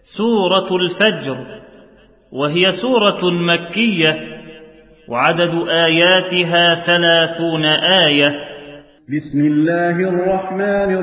سورة الفجر، وهي سورة مكية، وعدد آياتها 30 آية. بسم الله الرحمن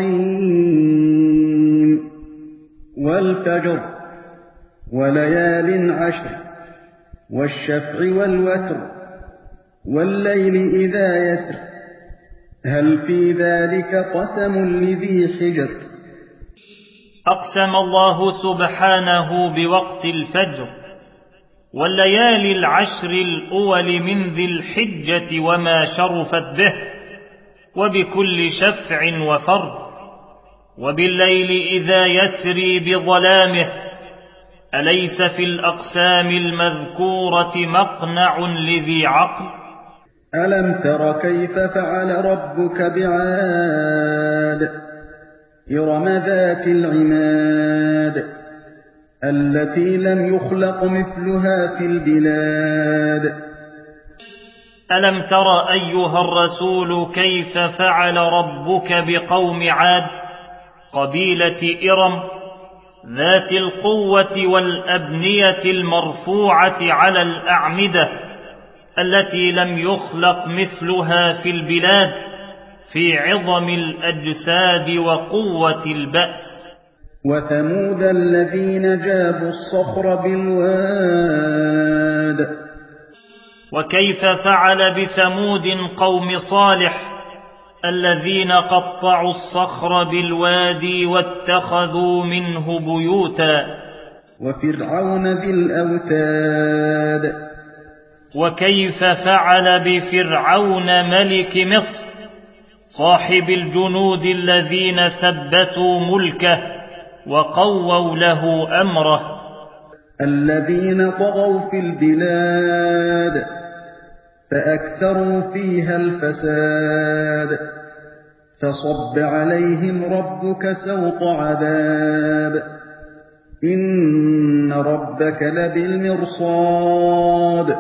الرحيم. والفجر وليال عشر والشفع والوتر والليل إذا يسر هل في ذلك قسم لذي حجر. أقسم الله سبحانه بوقت الفجر والليالي العشر الأول من ذي الحجة وما شرفت به، وبكل شفع وفرد، وبالليل إذا يسري بظلامه. أليس في الأقسام المذكورة مقنع لذي عقل؟ ألم تر كيف فعل ربك بعاد إرم ذات العماد التي لم يخلق مثلها في البلاد. ألم تر أيها الرسول كيف فعل ربك بقوم عاد قبيلة إرم ذات القوة والأبنية المرفوعة على الأعمدة التي لم يخلق مثلها في البلاد في عظم الأجساد وقوة البأس. وثمود الذين جابوا الصخر بالواد. وكيف فعل بثمود قوم صالح الذين قطعوا الصخر بالوادي واتخذوا منه بيوتا. وفرعون ذي الأوتاد. وكيف فعل بفرعون ملك مصر صاحب الجنود الذين ثبتوا ملكه وقووا له أمره. الذين طغوا في البلاد فأكثروا فيها الفساد فصب عليهم ربك سوط عذاب إن ربك لبالمرصاد.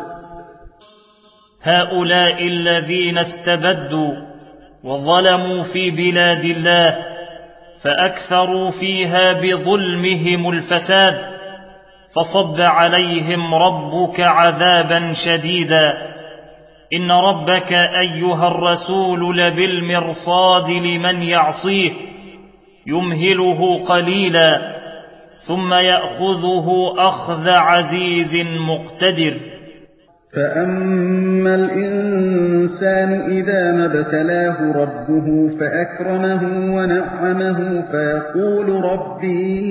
هؤلاء الذين استبدوا وظلموا في بلاد الله فأكثروا فيها بظلمهم الفساد، فصب عليهم ربك عذابا شديدا. إن ربك أيها الرسول لبالمرصاد لمن يعصيه، يمهله قليلا ثم يأخذه أخذ عزيز مقتدر. فأما الإنسان إذا ما ابتلاه ربه فأكرمه ونعمه فيقول ربي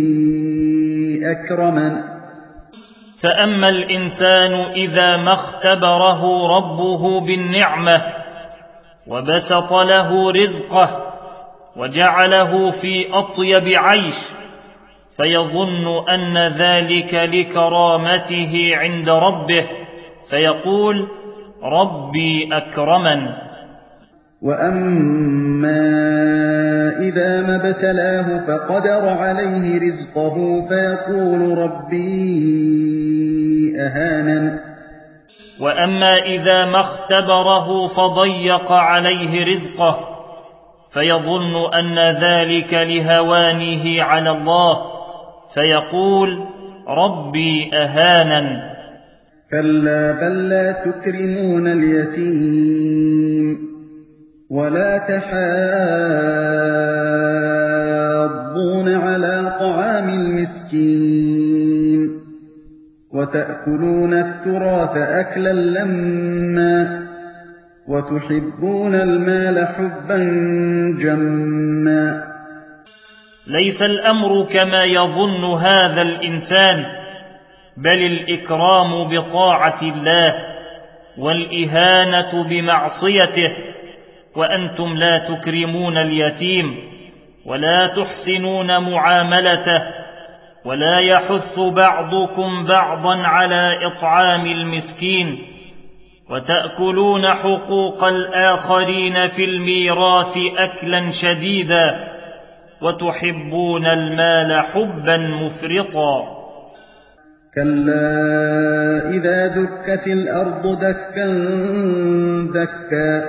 أكرمن. فأما الإنسان إذا ما اختبره ربه بالنعمة وبسط له رزقه وجعله في أطيب عيش فيظن أن ذلك لكرامته عند ربه فيقول ربي أكرمن. وأما إذا ما ابتلاه فقدر عليه رزقه فيقول ربي أهانن. وأما إذا ما اختبره فضيق عليه رزقه فيظن أن ذلك لهوانه على الله فيقول ربي أهانن. كلا بل لا تكرمون اليتيم ولا تحاضون على طعام المسكين وتأكلون التراث أكلا لما وتحبون المال حبا جما. ليس الأمر كما يظن هذا الإنسان، بل الإكرام بطاعة الله والإهانة بمعصيته، وأنتم لا تكرمون اليتيم ولا تحسنون معاملته، ولا يحث بعضكم بعضا على إطعام المسكين، وتأكلون حقوق الآخرين في الميراث أكلا شديدا، وتحبون المال حبا مفرطا. كلا إذا دكت الأرض دكا دكا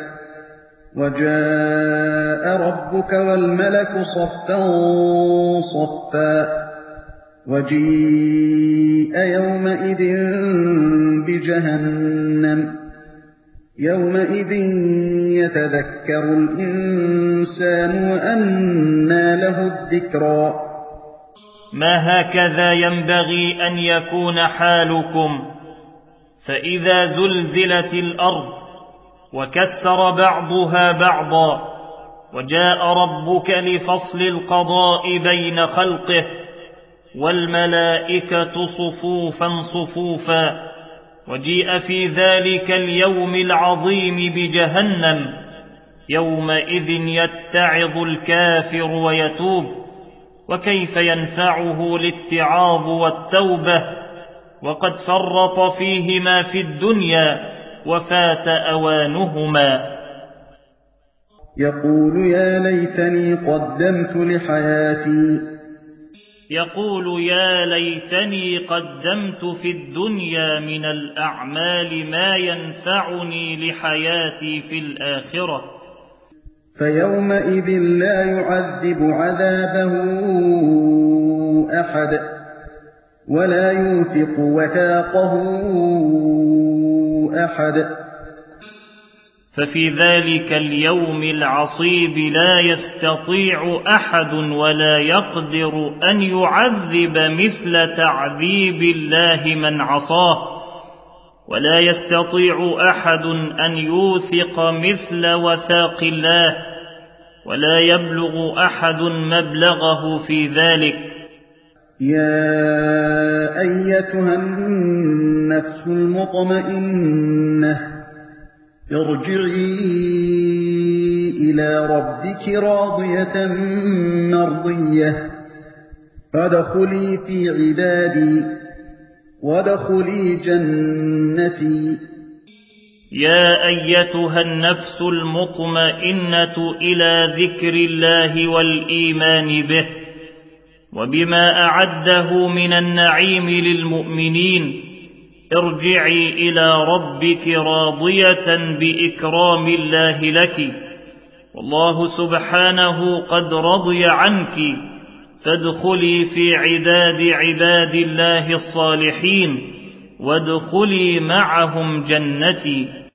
وجاء ربك والملك صفا صفا وجيء يومئذ بجهنم يومئذ يتذكر الإنسان وأنى له الذكرى ما هكذا ينبغي أن يكون حالكم، فإذا زلزلت الأرض وكثر بعضها بعضا وجاء ربك لفصل القضاء بين خلقه والملائكة صفوفا صفوفا، وجيء في ذلك اليوم العظيم بجهنم، يومئذ يتعظ الكافر ويتوب، وكيف ينفعه الاتعاظ والتوبة وقد فرط فيهما في الدنيا وفات أوانهما. يقول يا ليتني قدمت لحياتي يقول يا ليتني قدمت في الدنيا من الأعمال ما ينفعني لحياتي في الآخرة. فيومئذ لا يعذب عذابه أحد ولا يوثق وثاقه أحد. ففي ذلك اليوم العصيب لا يستطيع أحد ولا يقدر أن يعذب مثل تعذيب الله من عصاه، ولا يستطيع أحد أن يوثق مثل وثاق الله، ولا يبلغ أحد مبلغه في ذلك. يا أيتها النفس المطمئنة ارجعي إلى ربك راضية مرضية فادخلي في عبادي وادخلي جنتي. يا أيتها النفس المطمئنة إلى ذكر الله والإيمان به وبما أعده من النعيم للمؤمنين، ارجعي إلى ربك راضية بإكرام الله لك، والله سبحانه قد رضي عنك، فادخلي في عداد عباد الله الصالحين وادخلي معهم جنتي.